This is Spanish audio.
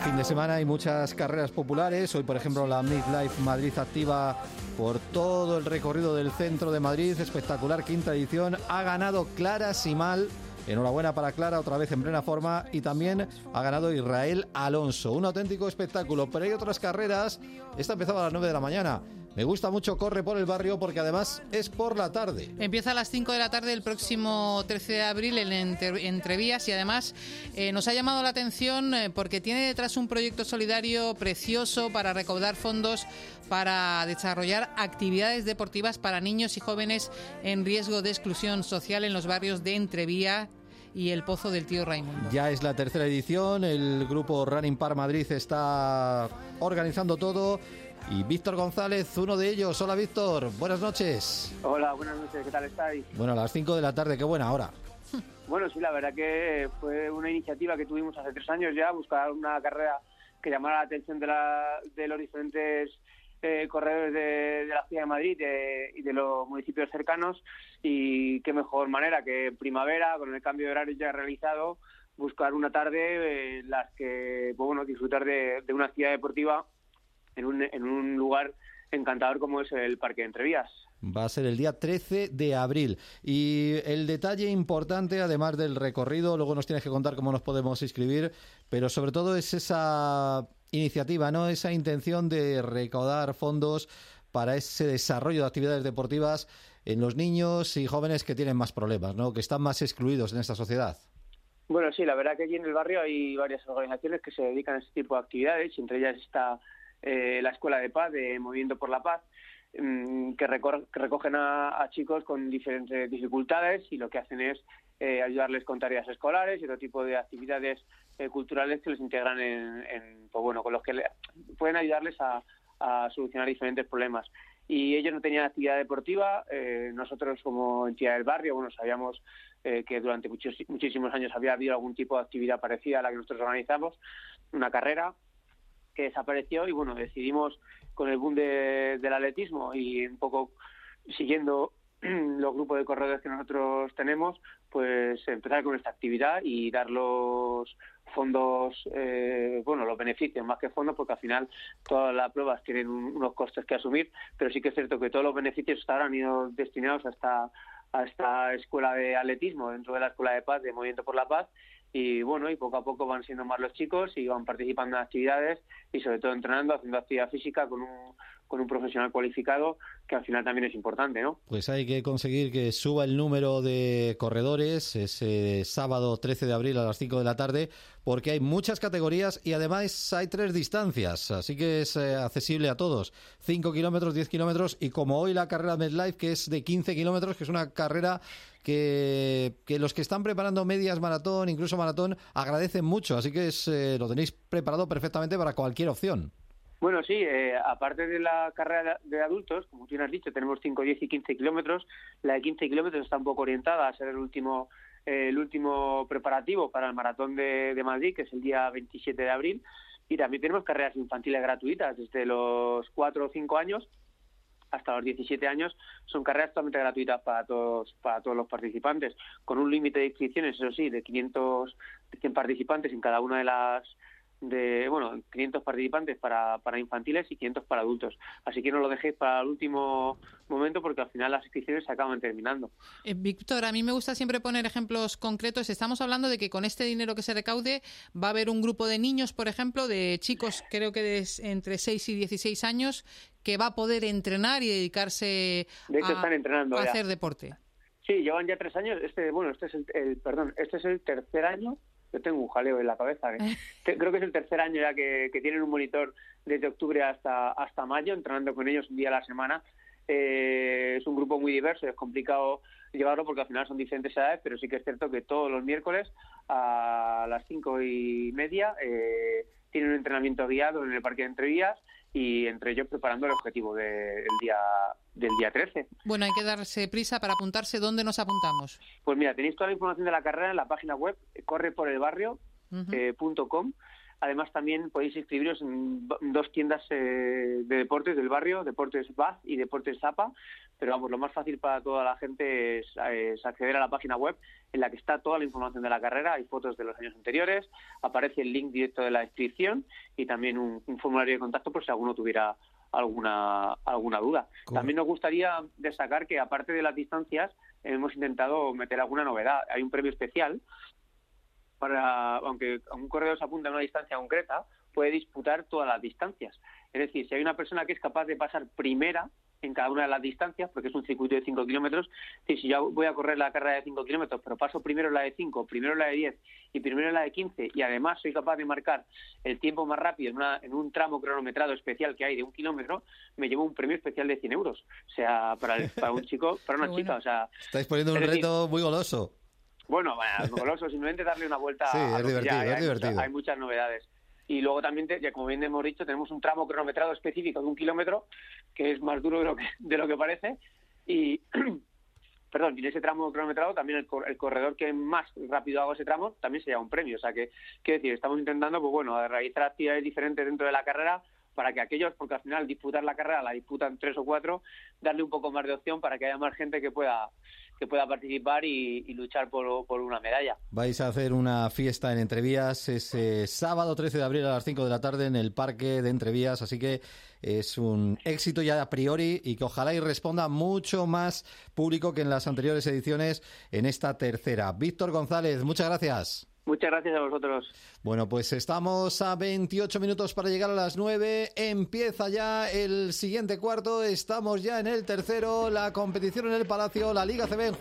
fin de semana hay muchas carreras populares. Hoy, por ejemplo, la Midlife Madrid activa por todo el recorrido del centro de Madrid. Espectacular, quinta edición. Ha ganado Clara Simal. Enhorabuena para Clara, otra vez en plena forma. Y también ha ganado Israel Alonso. Un auténtico espectáculo. Pero hay otras carreras. Esta empezaba a las 9 de la mañana. Me gusta mucho Corre por el Barrio porque además es por la tarde. Empieza a las 5 de la tarde el próximo 13 de abril en Entrevías y además nos ha llamado la atención porque tiene detrás un proyecto solidario precioso para recaudar fondos para desarrollar actividades deportivas para niños y jóvenes en riesgo de exclusión social en los barrios de Entrevías y el Pozo del Tío Raimundo. Ya es la tercera edición, el grupo Running Park Madrid está organizando todo. Y Víctor González, uno de ellos. Hola, Víctor, buenas noches. Hola, buenas noches, ¿qué tal estáis? Bueno, a las 5 de la tarde, qué buena hora. Bueno, sí, la verdad que fue una iniciativa que tuvimos hace 3 años ya, buscar una carrera que llamara la atención de los diferentes corredores de la ciudad de Madrid y de los municipios cercanos, y qué mejor manera que en primavera, con el cambio de horario ya realizado, buscar una tarde en las que, pues bueno, disfrutar de una actividad deportiva en un lugar encantador como es el Parque de Entrevías. Va a ser el día 13 de abril. Y el detalle importante, además del recorrido, luego nos tienes que contar cómo nos podemos inscribir, pero sobre todo es esa iniciativa, ¿no? Esa intención de recaudar fondos para ese desarrollo de actividades deportivas en los niños y jóvenes que tienen más problemas, ¿no? Que están más excluidos en esta sociedad. Bueno, sí, la verdad que aquí en el barrio hay varias organizaciones que se dedican a este tipo de actividades, y entre ellas está la Escuela de Paz de Movimiento por la Paz, que recogen a chicos con diferentes dificultades, y lo que hacen es ayudarles con tareas escolares y otro tipo de actividades culturales que les integran pues bueno, con los que pueden ayudarles a solucionar diferentes problemas. Y ellos no tenían actividad deportiva. Nosotros, como entidad del barrio, bueno, sabíamos que durante muchísimos años había habido algún tipo de actividad parecida a la que nosotros organizamos, una carrera que desapareció, y bueno, decidimos, con el boom del atletismo y un poco siguiendo los grupos de corredores que nosotros tenemos, pues empezar con esta actividad y dar los fondos, los beneficios más que fondos, porque al final todas las pruebas tienen unos costes que asumir, pero sí que es cierto que todos los beneficios hasta ahora han ido destinados a esta escuela de atletismo dentro de la Escuela de Paz de Movimiento por la Paz. Y bueno, y poco a poco van siendo más los chicos y van participando en actividades, y sobre todo entrenando, haciendo actividad física con un profesional cualificado, que al final también es importante, ¿no? Pues hay que conseguir que suba el número de corredores ese sábado 13 de abril a las 5 de la tarde, porque hay muchas categorías y además hay 3 distancias, así que es accesible a todos. 5 kilómetros, 10 kilómetros, y como hoy la carrera MedLife, que es de 15 kilómetros, que es una carrera que los que están preparando medias maratón, incluso maratón, agradecen mucho, así que lo tenéis preparado perfectamente para cualquier opción. Bueno, sí, aparte de la carrera de adultos, como tú has dicho, tenemos 5, 10 y 15 kilómetros. La de 15 kilómetros está un poco orientada a ser el último preparativo para el maratón de Madrid, que es el día 27 de abril. Y también tenemos carreras infantiles gratuitas desde los 4 o 5 años hasta los 17 años. Son carreras totalmente gratuitas para todos los participantes, con un límite de inscripciones, eso sí, de 500 participantes en cada una de las 500 participantes para infantiles y 500 para adultos. Así que no lo dejéis para el último momento, porque al final las inscripciones se acaban terminando. Víctor, a mí me gusta siempre poner ejemplos concretos. Estamos hablando de que con este dinero que se recaude va a haber un grupo de niños, por ejemplo, de chicos, creo que entre 6 y 16 años, que va a poder entrenar y dedicarse están entrenando a ya. Hacer deporte. Sí, llevan ya 3 años. Este es el tercer año. Yo tengo un jaleo en la cabeza. Creo que es el tercer año ya que tienen un monitor desde octubre hasta mayo, entrenando con ellos un día a la semana. Es un grupo muy diverso, es complicado llevarlo porque al final son diferentes edades, pero sí que es cierto que todos los miércoles a las 5:30 tienen un entrenamiento guiado en el Parque de Entrevías, y entre ellos preparando el objetivo del día 13. Bueno, hay que darse prisa para apuntarse. ¿Dónde nos apuntamos? Pues mira, tenéis toda la información de la carrera en la página web correporelbarrio.com. Además, también podéis inscribiros en 2 tiendas de deportes del barrio, Deportes Baz y Deportes Zapa, pero vamos, lo más fácil para toda la gente es acceder a la página web en la que está toda la información de la carrera, hay fotos de los años anteriores, aparece el link directo de la inscripción y también un formulario de contacto por si alguno tuviera alguna duda. También nos gustaría destacar que aparte de las distancias hemos intentado meter alguna novedad. Hay un premio especial para, aunque un corredor se apunta a una distancia concreta, puede disputar todas las distancias. Es decir, si hay una persona que es capaz de pasar primera en cada una de las distancias, porque es un circuito de 5 kilómetros, es decir, si yo voy a correr la carrera de 5 kilómetros, pero paso primero la de 5, primero la de 10 y primero la de 15, y además soy capaz de marcar el tiempo más rápido en un tramo cronometrado especial que hay de 1 kilómetro, me llevo un premio especial de 100 euros. O sea, para un chico, para una chica, o sea... Estáis poniendo un reto muy goloso. Bueno, goloso, simplemente darle una vuelta. Sí, es divertido, es divertido. Hay muchas novedades. Y luego también, ya como bien hemos dicho, tenemos un tramo cronometrado específico de 1 kilómetro, que es más duro de lo que parece. Y, perdón, y en ese tramo cronometrado también el corredor que más rápido haga ese tramo también se lleva un premio. O sea, que, quiero decir, estamos intentando, pues bueno, realizar actividades diferentes dentro de la carrera para que aquellos, porque al final disputar la carrera la disputan 3 o 4, darle un poco más de opción para que haya más gente que pueda participar y luchar por una medalla. Vais a hacer una fiesta en Entrevías ese sábado 13 de abril a las 5 de la tarde en el Parque de Entrevías, así que es un éxito ya a priori y que ojalá y responda mucho más público que en las anteriores ediciones en esta tercera. Víctor González, muchas gracias. Muchas gracias a vosotros. Bueno, pues estamos a 28 minutos para llegar a las 9. Empieza ya el siguiente cuarto. Estamos ya en el tercero. La competición en el Palacio, la Liga CB en